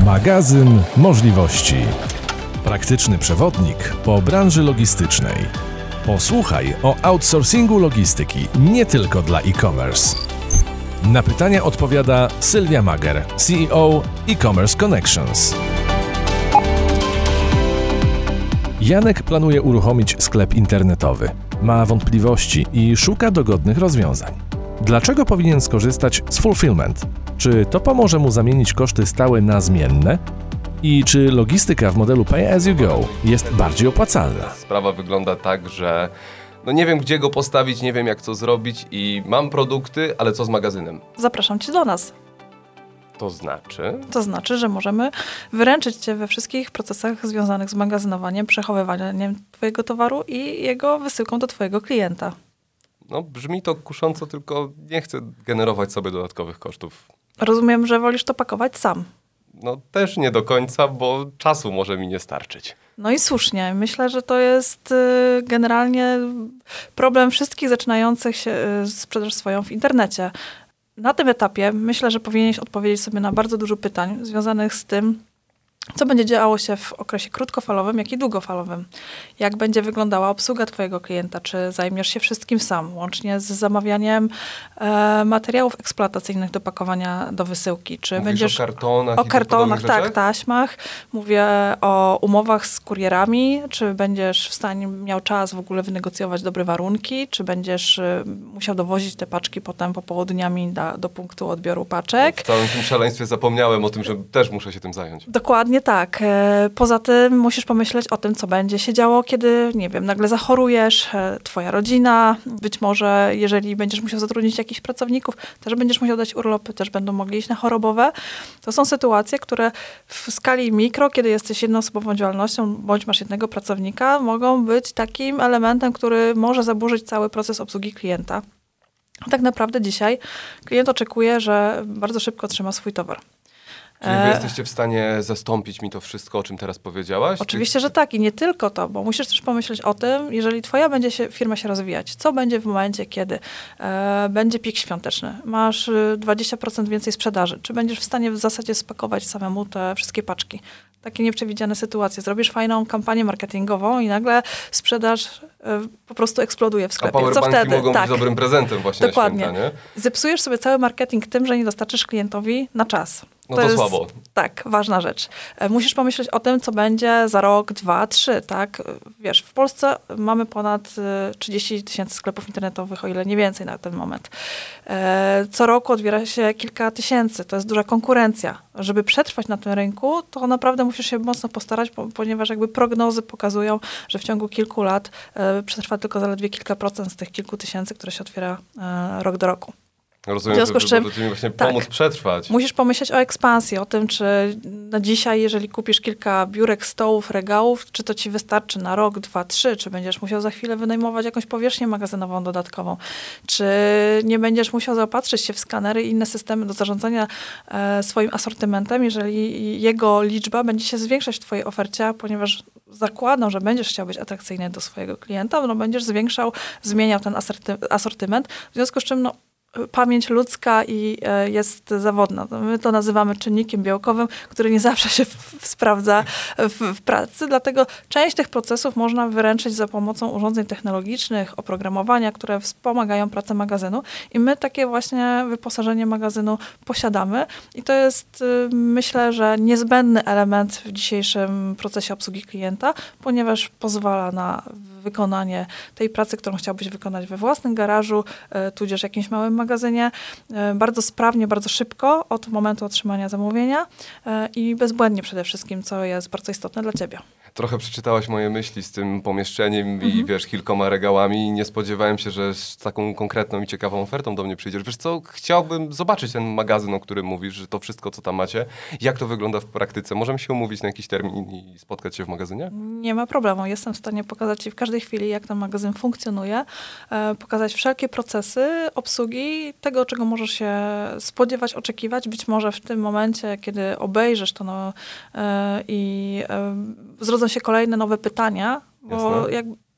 Magazyn możliwości. Praktyczny przewodnik po branży logistycznej. Posłuchaj o outsourcingu logistyki nie tylko dla e-commerce. Na pytania odpowiada Sylwia Mager, CEO e-commerce Connections. Janek planuje uruchomić sklep internetowy. Ma wątpliwości i szuka dogodnych rozwiązań. Dlaczego powinien skorzystać z Fulfillment? Czy to pomoże mu zamienić koszty stałe na zmienne? I czy logistyka w modelu Pay as you go jest bardziej opłacalna? Sprawa wygląda tak, że nie wiem, gdzie go postawić, nie wiem, jak co zrobić i mam produkty, ale co z magazynem? Zapraszam Cię do nas. To znaczy? To znaczy, że możemy wyręczyć Cię we wszystkich procesach związanych z magazynowaniem, przechowywaniem Twojego towaru i jego wysyłką do Twojego klienta. Brzmi to kusząco, tylko nie chcę generować sobie dodatkowych kosztów. Rozumiem, że wolisz to pakować sam. Też nie do końca, bo czasu może mi nie starczyć. No i słusznie. Myślę, że to jest generalnie problem wszystkich zaczynających się sprzedaż swoją w internecie. Na tym etapie myślę, że powinieneś odpowiedzieć sobie na bardzo dużo pytań związanych z tym, co będzie działo się w okresie krótkofalowym, jak i długofalowym. Jak będzie wyglądała obsługa Twojego klienta? Czy zajmiesz się wszystkim sam, łącznie z zamawianiem materiałów eksploatacyjnych do pakowania do wysyłki? Czy Mówisz będziesz o kartonach? O kartonach, tak, rzeczach? Taśmach. Mówię o umowach z kurierami. Czy będziesz w stanie, miał czas w ogóle wynegocjować dobre warunki? Czy będziesz musiał dowozić te paczki potem popołudniami do punktu odbioru paczek? W całym tym szaleństwie zapomniałem o tym, że też muszę się tym zająć. Dokładnie tak. Poza tym musisz pomyśleć o tym, co będzie się działo, kiedy, nie wiem, nagle zachorujesz, twoja rodzina, być może jeżeli będziesz musiał zatrudnić jakichś pracowników, też będziesz musiał dać urlopy, też będą mogli iść na chorobowe. To są sytuacje, które w skali mikro, kiedy jesteś jednoosobową działalnością, bądź masz jednego pracownika, mogą być takim elementem, który może zaburzyć cały proces obsługi klienta. Tak naprawdę dzisiaj klient oczekuje, że bardzo szybko otrzyma swój towar. Czyli wy jesteście w stanie zastąpić mi to wszystko, o czym teraz powiedziałaś? Oczywiście, że tak i nie tylko to, bo musisz też pomyśleć o tym, jeżeli twoja firma się rozwijać, co będzie w momencie, kiedy będzie pik świąteczny, masz 20% więcej sprzedaży, czy będziesz w stanie w zasadzie spakować samemu te wszystkie paczki? Takie nieprzewidziane sytuacje. Zrobisz fajną kampanię marketingową i nagle sprzedaż po prostu eksploduje w sklepie. A powerbanki co wtedy? mogą być dobrym prezentem właśnie Dokładnie. na święta, nie? Zepsujesz sobie cały marketing tym, że nie dostarczysz klientowi na czas. To jest słabo. Tak, ważna rzecz. Musisz pomyśleć o tym, co będzie za rok, 2, 3, tak? Wiesz, w Polsce mamy ponad 30 000 sklepów internetowych, o ile nie więcej na ten moment. Co roku odbiera się kilka tysięcy. To jest duża konkurencja. Żeby przetrwać na tym rynku, to naprawdę musisz się mocno postarać, ponieważ jakby prognozy pokazują, że w ciągu kilku lat przetrwa tylko zaledwie kilka procent z tych kilku tysięcy, które się otwiera rok do roku. Rozumiem, że możecie mi właśnie pomóc przetrwać. Musisz pomyśleć o ekspansji, o tym, czy na dzisiaj, jeżeli kupisz kilka biurek, stołów, regałów, czy to ci wystarczy na rok, 2, 3, czy będziesz musiał za chwilę wynajmować jakąś powierzchnię magazynową dodatkową, czy nie będziesz musiał zaopatrzyć się w skanery i inne systemy do zarządzania swoim asortymentem, jeżeli jego liczba będzie się zwiększać w twojej ofercie, ponieważ zakładam, że będziesz chciał być atrakcyjny do swojego klienta, będziesz zmieniał ten asortyment, w związku z czym pamięć ludzka jest zawodna. My to nazywamy czynnikiem białkowym, który nie zawsze się sprawdza w pracy, dlatego część tych procesów można wyręczyć za pomocą urządzeń technologicznych, oprogramowania, które wspomagają pracę magazynu i my takie właśnie wyposażenie magazynu posiadamy i to jest, myślę, że niezbędny element w dzisiejszym procesie obsługi klienta, ponieważ pozwala na wykonanie tej pracy, którą chciałbyś wykonać we własnym garażu, tudzież jakimś małym magazynie, bardzo sprawnie, bardzo szybko od momentu otrzymania zamówienia i bezbłędnie przede wszystkim, co jest bardzo istotne dla ciebie. Trochę przeczytałaś moje myśli z tym pomieszczeniem i kilkoma regałami i nie spodziewałem się, że z taką konkretną i ciekawą ofertą do mnie przyjdziesz. Wiesz co, chciałbym zobaczyć ten magazyn, o którym mówisz, że to wszystko, co tam macie. Jak to wygląda w praktyce? Możemy się umówić na jakiś termin i spotkać się w magazynie? Nie ma problemu. Jestem w stanie pokazać ci w każdej chwili, jak ten magazyn funkcjonuje, pokazać wszelkie procesy obsługi, tego, czego możesz się spodziewać, oczekiwać. Być może w tym momencie, kiedy obejrzysz to i zrodzą się kolejne nowe pytania, bo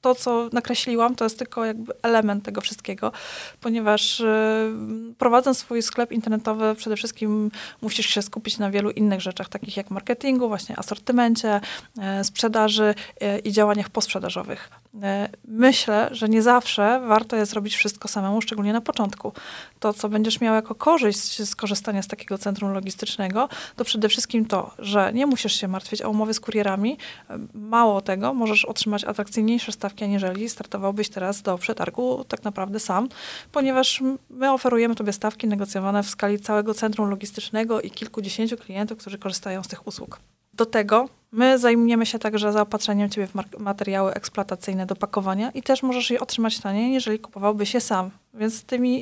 to, co nakreśliłam, to jest tylko jakby element tego wszystkiego, ponieważ prowadząc swój sklep internetowy, przede wszystkim musisz się skupić na wielu innych rzeczach, takich jak marketingu, właśnie asortymencie, sprzedaży i działaniach posprzedażowych. Myślę, że nie zawsze warto jest robić wszystko samemu, szczególnie na początku. To, co będziesz miał jako korzyść z korzystania z takiego centrum logistycznego, to przede wszystkim to, że nie musisz się martwić o umowy z kurierami. Mało tego, możesz otrzymać atrakcyjniejsze stawki, aniżeli startowałbyś teraz do przetargu tak naprawdę sam, ponieważ my oferujemy tobie stawki negocjowane w skali całego centrum logistycznego i kilkudziesięciu klientów, którzy korzystają z tych usług. Do tego my zajmiemy się także zaopatrzeniem ciebie w materiały eksploatacyjne do pakowania i też możesz je otrzymać taniej, jeżeli kupowałbyś je sam. Więc tymi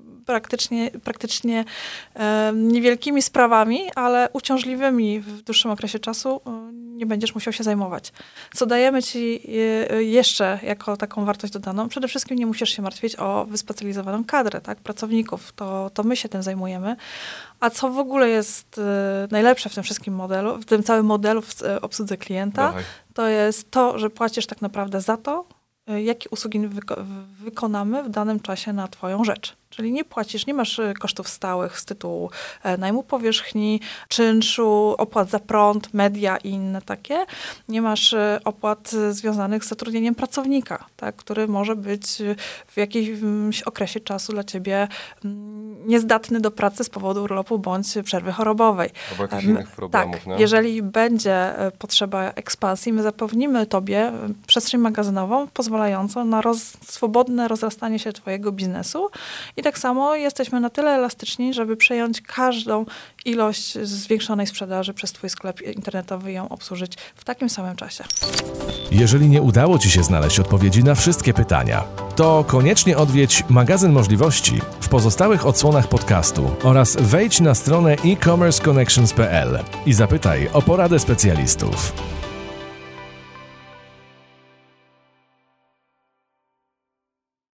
praktycznie niewielkimi sprawami, ale uciążliwymi w dłuższym okresie czasu nie będziesz musiał się zajmować. Co dajemy ci jeszcze jako taką wartość dodaną? Przede wszystkim nie musisz się martwić o wyspecjalizowaną kadrę, tak? Pracowników. To my się tym zajmujemy. A co w ogóle jest najlepsze w tym wszystkim modelu, w tym całym modelu w obsłudze klienta, to jest to, że płacisz tak naprawdę za to, jakie usługi wykonamy w danym czasie na twoją rzecz. Czyli nie płacisz, nie masz kosztów stałych z tytułu najmu powierzchni, czynszu, opłat za prąd, media i inne takie. Nie masz opłat związanych z zatrudnieniem pracownika, tak, który może być w jakimś okresie czasu dla ciebie niezdatny do pracy z powodu urlopu bądź przerwy chorobowej. Albo jakichś innych problemów. Tak, nie? jeżeli będzie potrzeba ekspansji, my zapewnimy tobie przestrzeń magazynową pozwalającą na swobodne rozrastanie się twojego biznesu. I tak samo jesteśmy na tyle elastyczni, żeby przejąć każdą ilość zwiększonej sprzedaży przez twój sklep internetowy i ją obsłużyć w takim samym czasie. Jeżeli nie udało ci się znaleźć odpowiedzi na wszystkie pytania, to koniecznie odwiedź magazyn możliwości w pozostałych odsłonach podcastu oraz wejdź na stronę e-commerceconnections.pl i zapytaj o poradę specjalistów.